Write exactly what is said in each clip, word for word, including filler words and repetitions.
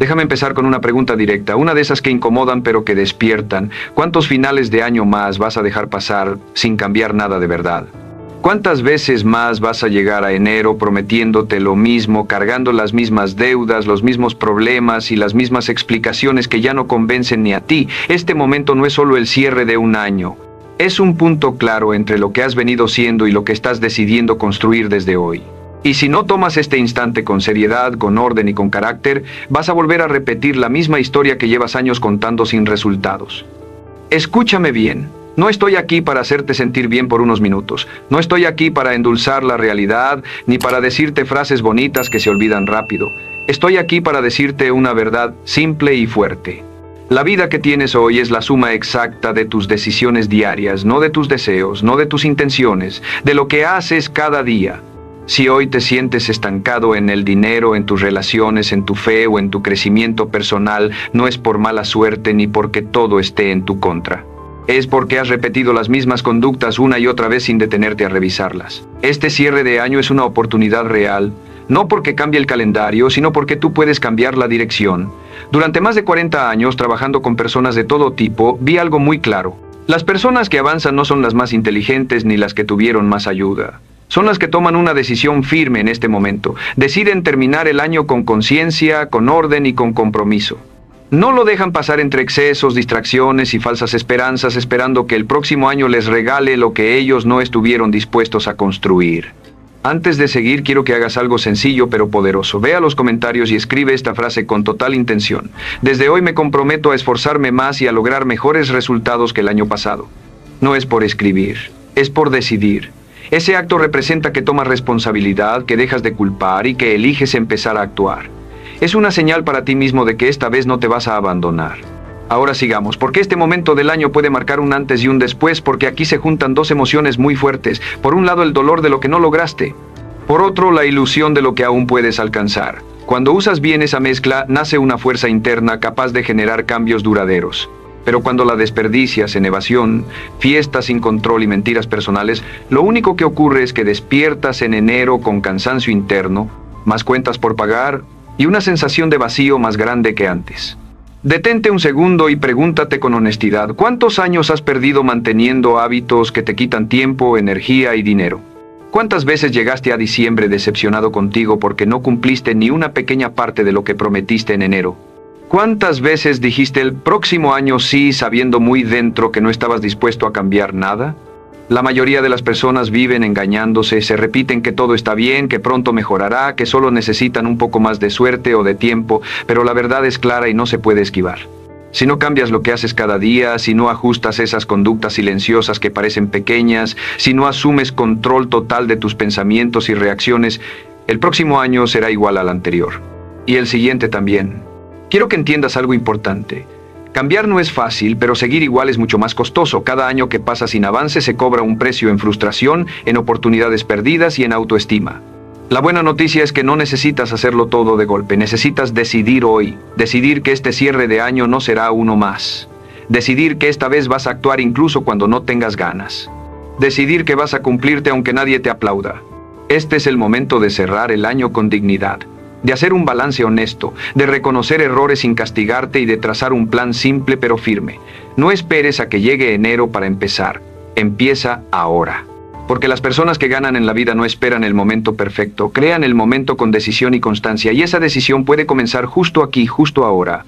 Déjame empezar con una pregunta directa, una de esas que incomodan pero que despiertan. ¿Cuántos finales de año más vas a dejar pasar sin cambiar nada de verdad? ¿Cuántas veces más vas a llegar a enero prometiéndote lo mismo, cargando las mismas deudas, los mismos problemas y las mismas explicaciones que ya no convencen ni a ti? Este momento no es solo el cierre de un año. Es un punto claro entre lo que has venido siendo y lo que estás decidiendo construir desde hoy. Y si no tomas este instante con seriedad, con orden y con carácter, vas a volver a repetir la misma historia que llevas años contando sin resultados. Escúchame bien. No estoy aquí para hacerte sentir bien por unos minutos. No estoy aquí para endulzar la realidad, ni para decirte frases bonitas que se olvidan rápido. Estoy aquí para decirte una verdad simple y fuerte. La vida que tienes hoy es la suma exacta de tus decisiones diarias, no de tus deseos, no de tus intenciones, de lo que haces cada día. Si hoy te sientes estancado en el dinero, en tus relaciones, en tu fe o en tu crecimiento personal, no es por mala suerte ni porque todo esté en tu contra. Es porque has repetido las mismas conductas una y otra vez sin detenerte a revisarlas. Este cierre de año es una oportunidad real, no porque cambie el calendario, sino porque tú puedes cambiar la dirección. Durante más de cuarenta años, trabajando con personas de todo tipo, vi algo muy claro. Las personas que avanzan no son las más inteligentes ni las que tuvieron más ayuda. Son las que toman una decisión firme en este momento. Deciden terminar el año con conciencia, con orden y con compromiso. No lo dejan pasar entre excesos, distracciones y falsas esperanzas, esperando que el próximo año les regale lo que ellos no estuvieron dispuestos a construir. Antes de seguir, quiero que hagas algo sencillo pero poderoso. Ve a los comentarios y escribe esta frase con total intención. Desde hoy me comprometo a esforzarme más y a lograr mejores resultados que el año pasado. No es por escribir, es por decidir. Ese acto representa que tomas responsabilidad, que dejas de culpar y que eliges empezar a actuar. Es una señal para ti mismo de que esta vez no te vas a abandonar. Ahora sigamos, porque este momento del año puede marcar un antes y un después, porque aquí se juntan dos emociones muy fuertes. Por un lado, el dolor de lo que no lograste. Por otro, la ilusión de lo que aún puedes alcanzar. Cuando usas bien esa mezcla, nace una fuerza interna capaz de generar cambios duraderos. Pero cuando la desperdicias en evasión, fiestas sin control y mentiras personales, lo único que ocurre es que despiertas en enero con cansancio interno, más cuentas por pagar y una sensación de vacío más grande que antes. Detente un segundo y pregúntate con honestidad, ¿cuántos años has perdido manteniendo hábitos que te quitan tiempo, energía y dinero? ¿Cuántas veces llegaste a diciembre decepcionado contigo porque no cumpliste ni una pequeña parte de lo que prometiste en enero? ¿Cuántas veces dijiste el próximo año sí sabiendo muy dentro que no estabas dispuesto a cambiar nada? La mayoría de las personas viven engañándose, se repiten que todo está bien, que pronto mejorará, que solo necesitan un poco más de suerte o de tiempo, pero la verdad es clara y no se puede esquivar. Si no cambias lo que haces cada día, si no ajustas esas conductas silenciosas que parecen pequeñas, si no asumes control total de tus pensamientos y reacciones, el próximo año será igual al anterior. Y el siguiente también. Quiero que entiendas algo importante. Cambiar no es fácil, pero seguir igual es mucho más costoso. Cada año que pasa sin avance se cobra un precio en frustración, en oportunidades perdidas y en autoestima. La buena noticia es que no necesitas hacerlo todo de golpe, necesitas decidir hoy, decidir que este cierre de año no será uno más. Decidir que esta vez vas a actuar incluso cuando no tengas ganas. Decidir que vas a cumplirte aunque nadie te aplauda. Este es el momento de cerrar el año con dignidad. De hacer un balance honesto, de reconocer errores sin castigarte y de trazar un plan simple pero firme. No esperes a que llegue enero para empezar. Empieza ahora. Porque las personas que ganan en la vida no esperan el momento perfecto, crean el momento con decisión y constancia, y esa decisión puede comenzar justo aquí, justo ahora.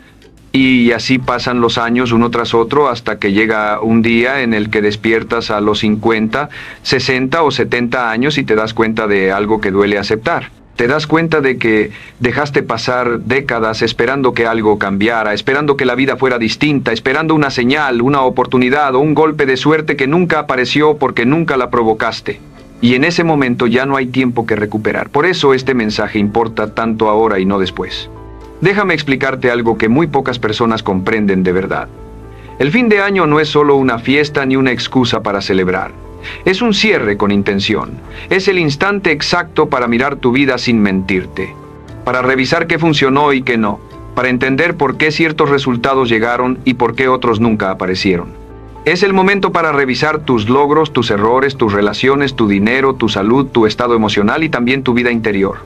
Y así pasan los años uno tras otro hasta que llega un día en el que despiertas a los cincuenta, sesenta o setenta años y te das cuenta de algo que duele aceptar. Te das cuenta de que dejaste pasar décadas esperando que algo cambiara, esperando que la vida fuera distinta, esperando una señal, una oportunidad o un golpe de suerte que nunca apareció porque nunca la provocaste. Y en ese momento ya no hay tiempo que recuperar. Por eso este mensaje importa tanto ahora y no después. Déjame explicarte algo que muy pocas personas comprenden de verdad. El fin de año no es solo una fiesta ni una excusa para celebrar. Es un cierre con intención. Es el instante exacto para mirar tu vida sin mentirte. Para revisar qué funcionó y qué no. Para entender por qué ciertos resultados llegaron y por qué otros nunca aparecieron. Es el momento para revisar tus logros, tus errores, tus relaciones, tu dinero, tu salud, tu estado emocional y también tu vida interior.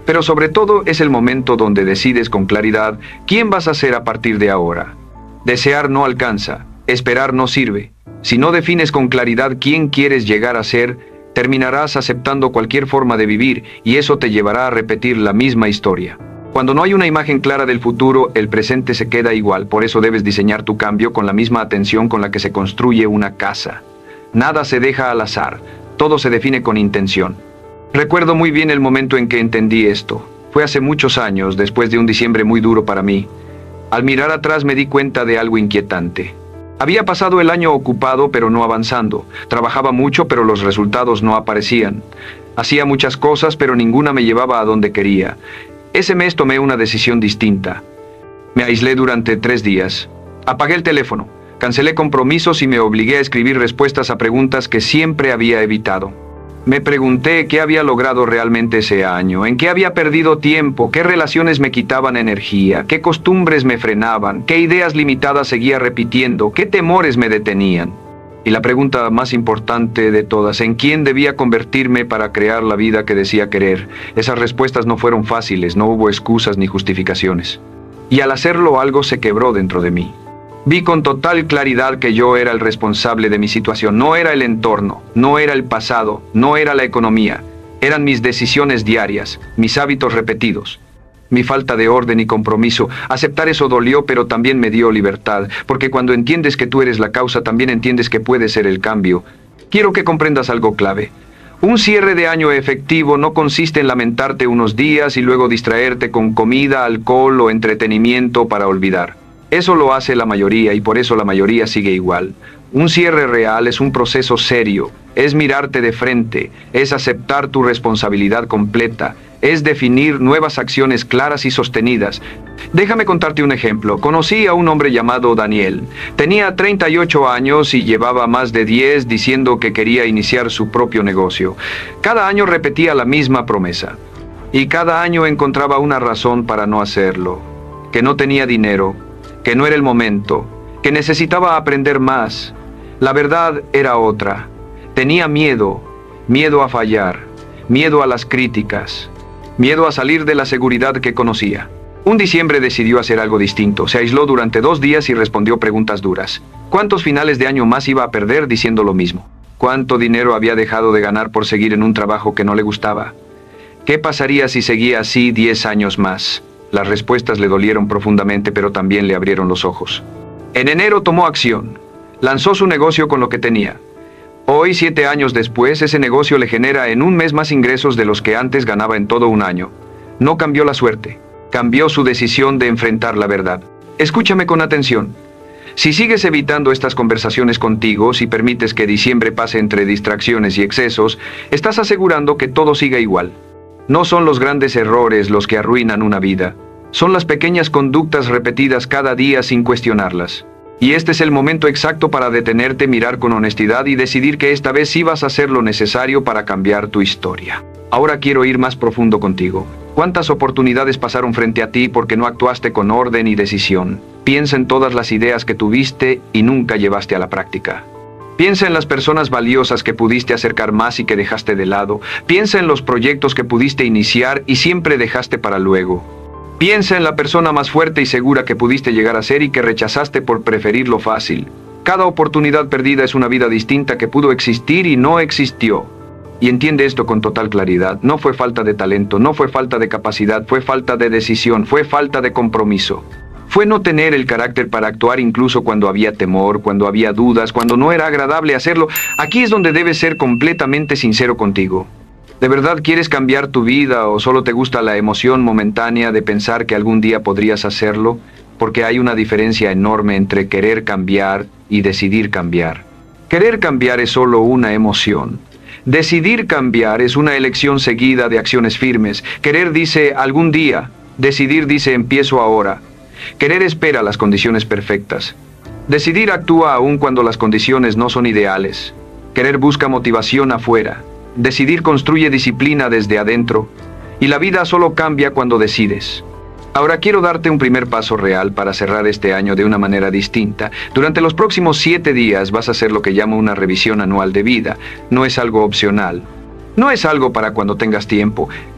Pero sobre todo es el momento donde decides con claridad quién vas a ser a partir de ahora. Desear no alcanza, esperar no sirve. Si no defines con claridad quién quieres llegar a ser, terminarás aceptando cualquier forma de vivir y eso te llevará a repetir la misma historia. Cuando no hay una imagen clara del futuro, el presente se queda igual, por eso debes diseñar tu cambio con la misma atención con la que se construye una casa. Nada se deja al azar, todo se define con intención. Recuerdo muy bien el momento en que entendí esto. Fue hace muchos años, después de un diciembre muy duro para mí. Al mirar atrás me di cuenta de algo inquietante. Había pasado el año ocupado pero no avanzando. Trabajaba mucho pero los resultados no aparecían. Hacía muchas cosas pero ninguna me llevaba a donde quería. Ese mes tomé una decisión distinta. Me aislé durante tres días. Apagué el teléfono, cancelé compromisos y me obligué a escribir respuestas a preguntas que siempre había evitado. Me pregunté qué había logrado realmente ese año, en qué había perdido tiempo, qué relaciones me quitaban energía, qué costumbres me frenaban, qué ideas limitadas seguía repitiendo, qué temores me detenían. Y la pregunta más importante de todas, ¿en quién debía convertirme para crear la vida que decía querer? Esas respuestas no fueron fáciles, no hubo excusas ni justificaciones. Y al hacerlo algo se quebró dentro de mí. Vi con total claridad que yo era el responsable de mi situación, no era el entorno, no era el pasado, no era la economía. Eran mis decisiones diarias, mis hábitos repetidos. Mi falta de orden y compromiso. Aceptar eso dolió, pero también me dio libertad, porque cuando entiendes que tú eres la causa, también entiendes que puedes ser el cambio. Quiero que comprendas algo clave. Un cierre de año efectivo no consiste en lamentarte unos días y luego distraerte con comida, alcohol o entretenimiento para olvidar. Eso lo hace la mayoría y por eso la mayoría sigue igual. Un cierre real es un proceso serio, es mirarte de frente, es aceptar tu responsabilidad completa, es definir nuevas acciones claras y sostenidas. Déjame contarte un ejemplo. Conocí a un hombre llamado Daniel. Tenía treinta y ocho años y llevaba más de diez diciendo que quería iniciar su propio negocio. Cada año repetía la misma promesa. Y cada año encontraba una razón para no hacerlo. Que no tenía dinero, que no era el momento, que necesitaba aprender más. La verdad era otra. Tenía miedo, miedo a fallar, miedo a las críticas, miedo a salir de la seguridad que conocía. Un diciembre decidió hacer algo distinto. Se aisló durante dos días y respondió preguntas duras. ¿Cuántos finales de año más iba a perder diciendo lo mismo? ¿Cuánto dinero había dejado de ganar por seguir en un trabajo que no le gustaba? ¿Qué pasaría si seguía así diez años más? Las respuestas le dolieron profundamente, pero también le abrieron los ojos. En enero tomó acción. Lanzó su negocio con lo que tenía. Hoy, siete años después, ese negocio le genera en un mes más ingresos de los que antes ganaba en todo un año. No cambió la suerte, cambió su decisión de enfrentar la verdad. Escúchame con atención. Si sigues evitando estas conversaciones contigo, si permites que diciembre pase entre distracciones y excesos, estás asegurando que todo siga igual. No son los grandes errores los que arruinan una vida. Son las pequeñas conductas repetidas cada día sin cuestionarlas. Y este es el momento exacto para detenerte, mirar con honestidad y decidir que esta vez sí vas a hacer lo necesario para cambiar tu historia. Ahora quiero ir más profundo contigo. ¿Cuántas oportunidades pasaron frente a ti porque no actuaste con orden y decisión? Piensa en todas las ideas que tuviste y nunca llevaste a la práctica. Piensa en las personas valiosas que pudiste acercar más y que dejaste de lado. Piensa en los proyectos que pudiste iniciar y siempre dejaste para luego. Piensa en la persona más fuerte y segura que pudiste llegar a ser y que rechazaste por preferir lo fácil. Cada oportunidad perdida es una vida distinta que pudo existir y no existió. Y entiende esto con total claridad. No fue falta de talento, no fue falta de capacidad, fue falta de decisión, fue falta de compromiso. Fue no tener el carácter para actuar incluso cuando había temor, cuando había dudas, cuando no era agradable hacerlo. Aquí es donde debes ser completamente sincero contigo. ¿De verdad quieres cambiar tu vida o solo te gusta la emoción momentánea de pensar que algún día podrías hacerlo? Porque hay una diferencia enorme entre querer cambiar y decidir cambiar. Querer cambiar es solo una emoción. Decidir cambiar es una elección seguida de acciones firmes. Querer dice algún día, decidir dice empiezo ahora. Querer espera las condiciones perfectas. Decidir actúa aún cuando las condiciones no son ideales. Querer busca motivación afuera. Decidir construye disciplina desde adentro. Y la vida solo cambia cuando decides. Ahora quiero darte un primer paso real para cerrar este año de una manera distinta. Durante los próximos siete días vas a hacer lo que llamo una revisión anual de vida. No es algo opcional. No es algo para cuando tengas tiempo.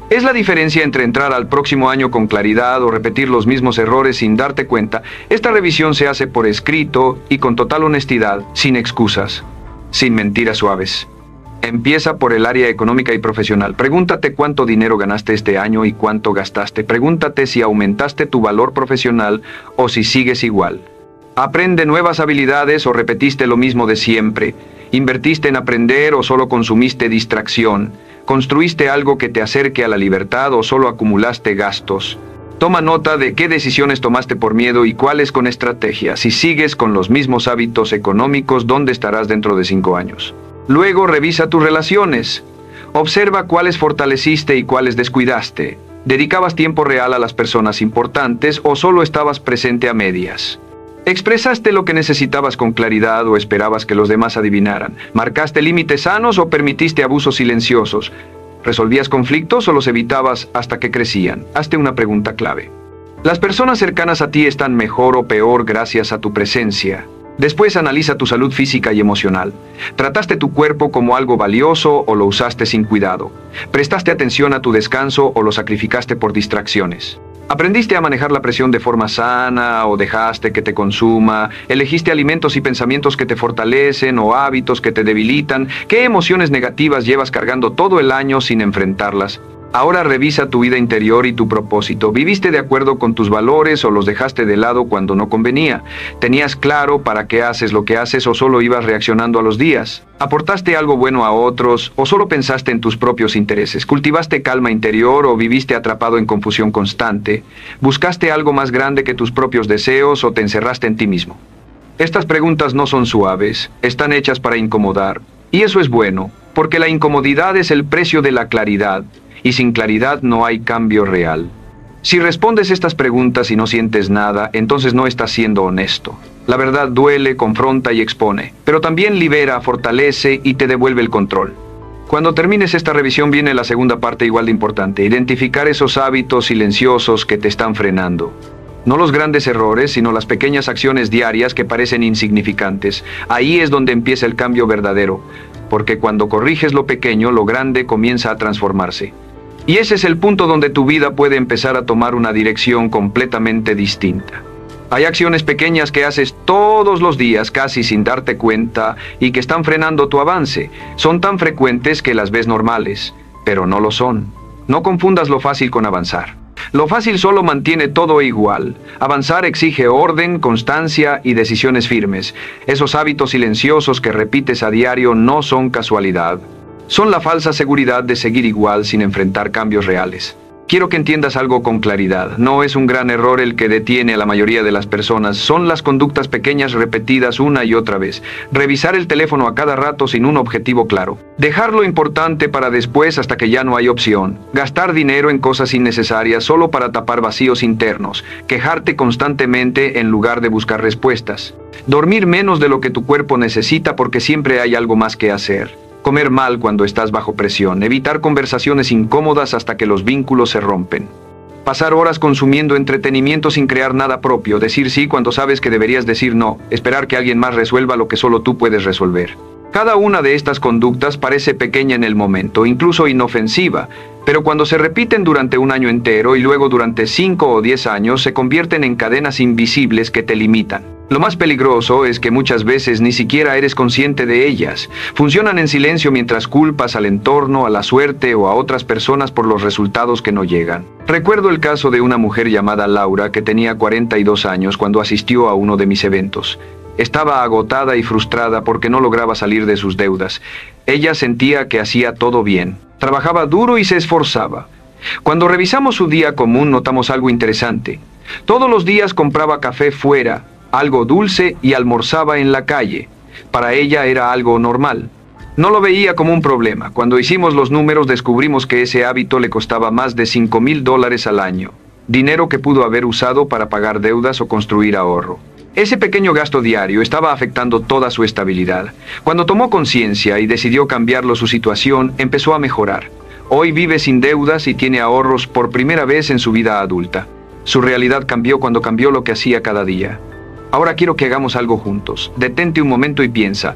Es la diferencia entre entrar al próximo año con claridad o repetir los mismos errores sin darte cuenta. Esta revisión se hace por escrito y con total honestidad, sin excusas, sin mentiras suaves. Empieza por el área económica y profesional. Pregúntate cuánto dinero ganaste este año y cuánto gastaste. Pregúntate si aumentaste tu valor profesional o si sigues igual. Aprende nuevas habilidades o repetiste lo mismo de siempre. ¿Invertiste en aprender o solo consumiste distracción? ¿Construiste algo que te acerque a la libertad o solo acumulaste gastos? Toma nota de qué decisiones tomaste por miedo y cuáles con estrategia. Si sigues con los mismos hábitos económicos, ¿dónde estarás dentro de cinco años? Luego revisa tus relaciones. Observa cuáles fortaleciste y cuáles descuidaste. ¿Dedicabas tiempo real a las personas importantes o solo estabas presente a medias? ¿Expresaste lo que necesitabas con claridad o esperabas que los demás adivinaran? ¿Marcaste límites sanos o permitiste abusos silenciosos? ¿Resolvías conflictos o los evitabas hasta que crecían? Hazte una pregunta clave. ¿Las personas cercanas a ti están mejor o peor gracias a tu presencia? Después analiza tu salud física y emocional. ¿Trataste tu cuerpo como algo valioso o lo usaste sin cuidado? ¿Prestaste atención a tu descanso o lo sacrificaste por distracciones? ¿Aprendiste a manejar la presión de forma sana o dejaste que te consuma? ¿Elegiste alimentos y pensamientos que te fortalecen o hábitos que te debilitan? ¿Qué emociones negativas llevas cargando todo el año sin enfrentarlas? Ahora revisa tu vida interior y tu propósito. ¿Viviste de acuerdo con tus valores o los dejaste de lado cuando no convenía? ¿Tenías claro para qué haces lo que haces o solo ibas reaccionando a los días? ¿Aportaste algo bueno a otros o solo pensaste en tus propios intereses? ¿Cultivaste calma interior o viviste atrapado en confusión constante? ¿Buscaste algo más grande que tus propios deseos o te encerraste en ti mismo? Estas preguntas no son suaves, están hechas para incomodar. Y eso es bueno, porque la incomodidad es el precio de la claridad. Y sin claridad no hay cambio real. Si respondes estas preguntas y no sientes nada, entonces no estás siendo honesto. La verdad duele, confronta y expone, pero también libera, fortalece y te devuelve el control. Cuando termines esta revisión viene la segunda parte igual de importante, identificar esos hábitos silenciosos que te están frenando. No los grandes errores, sino las pequeñas acciones diarias que parecen insignificantes. Ahí es donde empieza el cambio verdadero, porque cuando corriges lo pequeño, lo grande comienza a transformarse. Y ese es el punto donde tu vida puede empezar a tomar una dirección completamente distinta. Hay acciones pequeñas que haces todos los días casi sin darte cuenta y que están frenando tu avance. Son tan frecuentes que las ves normales, pero no lo son. No confundas lo fácil con avanzar. Lo fácil solo mantiene todo igual. Avanzar exige orden, constancia y decisiones firmes. Esos hábitos silenciosos que repites a diario no son casualidad. Son la falsa seguridad de seguir igual sin enfrentar cambios reales. Quiero que entiendas algo con claridad. No es un gran error el que detiene a la mayoría de las personas. Son las conductas pequeñas repetidas una y otra vez. Revisar el teléfono a cada rato sin un objetivo claro. Dejar lo importante para después hasta que ya no hay opción. Gastar dinero en cosas innecesarias solo para tapar vacíos internos. Quejarte constantemente en lugar de buscar respuestas. Dormir menos de lo que tu cuerpo necesita porque siempre hay algo más que hacer. Comer mal cuando estás bajo presión, evitar conversaciones incómodas hasta que los vínculos se rompen. Pasar horas consumiendo entretenimiento sin crear nada propio, decir sí cuando sabes que deberías decir no, esperar que alguien más resuelva lo que solo tú puedes resolver. Cada una de estas conductas parece pequeña en el momento, incluso inofensiva, pero cuando se repiten durante un año entero y luego durante cinco o diez años se convierten en cadenas invisibles que te limitan. Lo más peligroso es que muchas veces ni siquiera eres consciente de ellas. Funcionan en silencio mientras culpas al entorno, a la suerte o a otras personas por los resultados que no llegan. Recuerdo el caso de una mujer llamada Laura que tenía cuarenta y dos años cuando asistió a uno de mis eventos. Estaba agotada y frustrada porque no lograba salir de sus deudas. Ella sentía que hacía todo bien. Trabajaba duro y se esforzaba. Cuando revisamos su día común notamos algo interesante. Todos los días compraba café fuera, algo dulce y almorzaba en la calle. Para ella era algo normal. No lo veía como un problema. Cuando hicimos los números descubrimos que ese hábito le costaba más de cinco mil dólares al año. Dinero que pudo haber usado para pagar deudas o construir ahorro. Ese pequeño gasto diario estaba afectando toda su estabilidad. Cuando tomó conciencia y decidió cambiarlo su situación, empezó a mejorar. Hoy vive sin deudas y tiene ahorros por primera vez en su vida adulta. Su realidad cambió cuando cambió lo que hacía cada día. Ahora quiero que hagamos algo juntos. Detente un momento y piensa,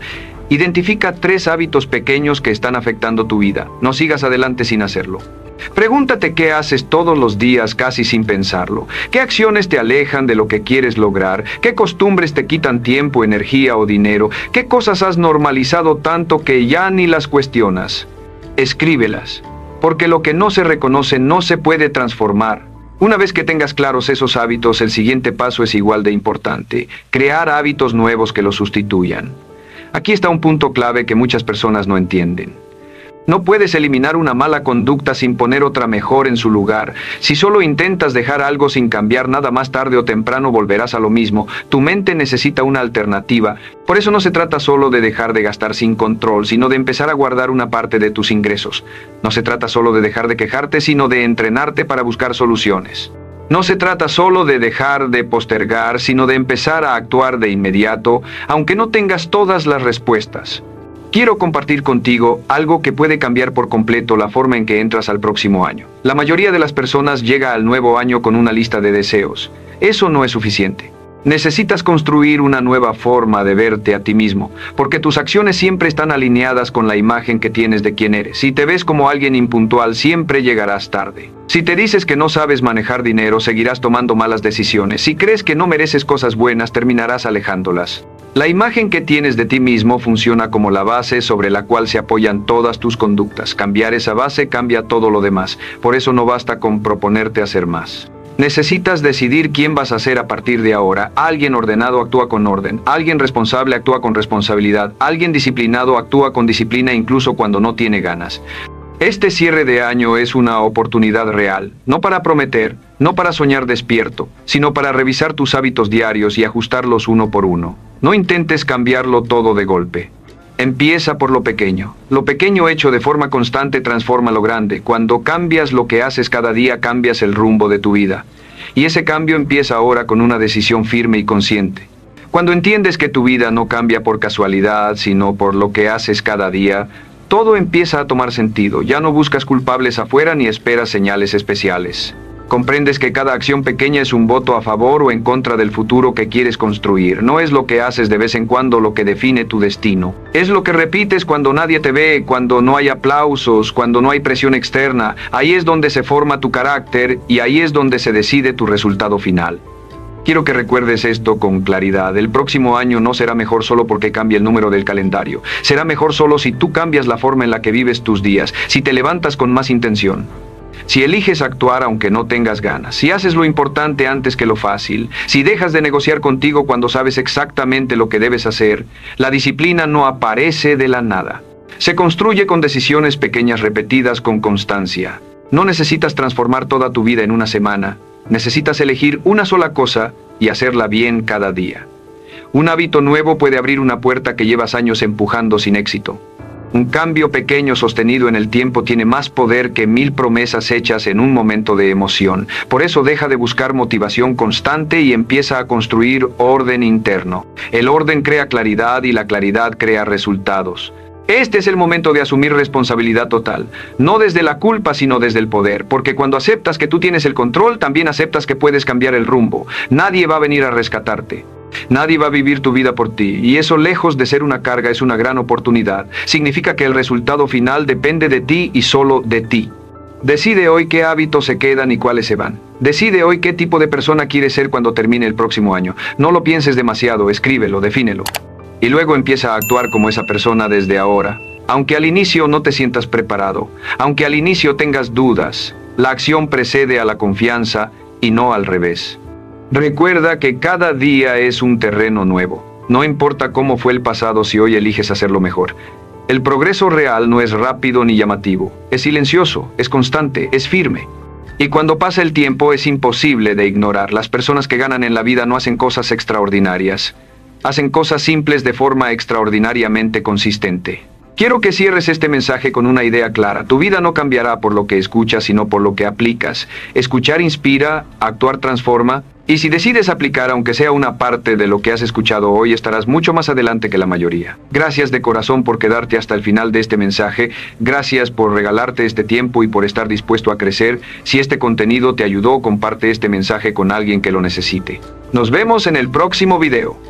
Identifica tres hábitos pequeños que están afectando tu vida. No sigas adelante sin hacerlo. Pregúntate qué haces todos los días casi sin pensarlo. ¿Qué acciones te alejan de lo que quieres lograr? ¿Qué costumbres te quitan tiempo, energía o dinero? ¿Qué cosas has normalizado tanto que ya ni las cuestionas? Escríbelas, porque lo que no se reconoce no se puede transformar. Una vez que tengas claros esos hábitos, el siguiente paso es igual de importante: crear hábitos nuevos que los sustituyan. Aquí está un punto clave que muchas personas no entienden. No puedes eliminar una mala conducta sin poner otra mejor en su lugar. Si solo intentas dejar algo sin cambiar nada, más tarde o temprano volverás a lo mismo. Tu mente necesita una alternativa. Por eso no se trata solo de dejar de gastar sin control, sino de empezar a guardar una parte de tus ingresos. No se trata solo de dejar de quejarte, sino de entrenarte para buscar soluciones. No se trata solo de dejar de postergar, sino de empezar a actuar de inmediato, aunque no tengas todas las respuestas. Quiero compartir contigo algo que puede cambiar por completo la forma en que entras al próximo año. La mayoría de las personas llega al nuevo año con una lista de deseos. Eso no es suficiente. Necesitas construir una nueva forma de verte a ti mismo, porque tus acciones siempre están alineadas con la imagen que tienes de quién eres. Si te ves como alguien impuntual, siempre llegarás tarde. Si te dices que no sabes manejar dinero, seguirás tomando malas decisiones. Si crees que no mereces cosas buenas, terminarás alejándolas. La imagen que tienes de ti mismo funciona como la base sobre la cual se apoyan todas tus conductas. Cambiar esa base cambia todo lo demás. Por eso no basta con proponerte hacer más. Necesitas decidir quién vas a ser a partir de ahora. Alguien ordenado actúa con orden. Alguien responsable actúa con responsabilidad. Alguien disciplinado actúa con disciplina incluso cuando no tiene ganas. Este cierre de año es una oportunidad real, no para prometer, no para soñar despierto, sino para revisar tus hábitos diarios y ajustarlos uno por uno. No intentes cambiarlo todo de golpe. Empieza por lo pequeño. Lo pequeño hecho de forma constante transforma lo grande. Cuando cambias lo que haces cada día, cambias el rumbo de tu vida. Y ese cambio empieza ahora con una decisión firme y consciente. Cuando entiendes que tu vida no cambia por casualidad, sino por lo que haces cada día, todo empieza a tomar sentido. Ya no buscas culpables afuera ni esperas señales especiales. Comprendes que cada acción pequeña es un voto a favor o en contra del futuro que quieres construir. No es lo que haces de vez en cuando lo que define tu destino. Es lo que repites cuando nadie te ve, cuando no hay aplausos, cuando no hay presión externa. Ahí es donde se forma tu carácter y ahí es donde se decide tu resultado final. Quiero que recuerdes esto con claridad. El próximo año no será mejor solo porque cambie el número del calendario. Será mejor solo si tú cambias la forma en la que vives tus días, si te levantas con más intención. Si eliges actuar aunque no tengas ganas, si haces lo importante antes que lo fácil, si dejas de negociar contigo cuando sabes exactamente lo que debes hacer, la disciplina no aparece de la nada. Se construye con decisiones pequeñas repetidas con constancia. No necesitas transformar toda tu vida en una semana. Necesitas elegir una sola cosa y hacerla bien cada día. Un hábito nuevo puede abrir una puerta que llevas años empujando sin éxito. Un cambio pequeño sostenido en el tiempo tiene más poder que mil promesas hechas en un momento de emoción. Por eso deja de buscar motivación constante y empieza a construir orden interno. El orden crea claridad y la claridad crea resultados. Este es el momento de asumir responsabilidad total, no desde la culpa sino desde el poder, porque cuando aceptas que tú tienes el control, también aceptas que puedes cambiar el rumbo. Nadie va a venir a rescatarte. Nadie va a vivir tu vida por ti, y eso, lejos de ser una carga, es una gran oportunidad. Significa que el resultado final depende de ti y solo de ti. Decide hoy qué hábitos se quedan y cuáles se van. Decide hoy qué tipo de persona quieres ser cuando termine el próximo año. No lo pienses demasiado, escríbelo, defínelo. Y luego empieza a actuar como esa persona desde ahora. Aunque al inicio no te sientas preparado, aunque al inicio tengas dudas, la acción precede a la confianza y no al revés. Recuerda que cada día es un terreno nuevo. No importa cómo fue el pasado si hoy eliges hacerlo mejor. El progreso real no es rápido ni llamativo. Es silencioso, es constante, es firme. Y cuando pasa el tiempo es imposible de ignorar. Las personas que ganan en la vida no hacen cosas extraordinarias. Hacen cosas simples de forma extraordinariamente consistente. Quiero que cierres este mensaje con una idea clara. Tu vida no cambiará por lo que escuchas, sino por lo que aplicas. Escuchar inspira, actuar transforma. Y si decides aplicar, aunque sea una parte de lo que has escuchado hoy, estarás mucho más adelante que la mayoría. Gracias de corazón por quedarte hasta el final de este mensaje. Gracias por regalarte este tiempo y por estar dispuesto a crecer. Si este contenido te ayudó, comparte este mensaje con alguien que lo necesite. Nos vemos en el próximo video.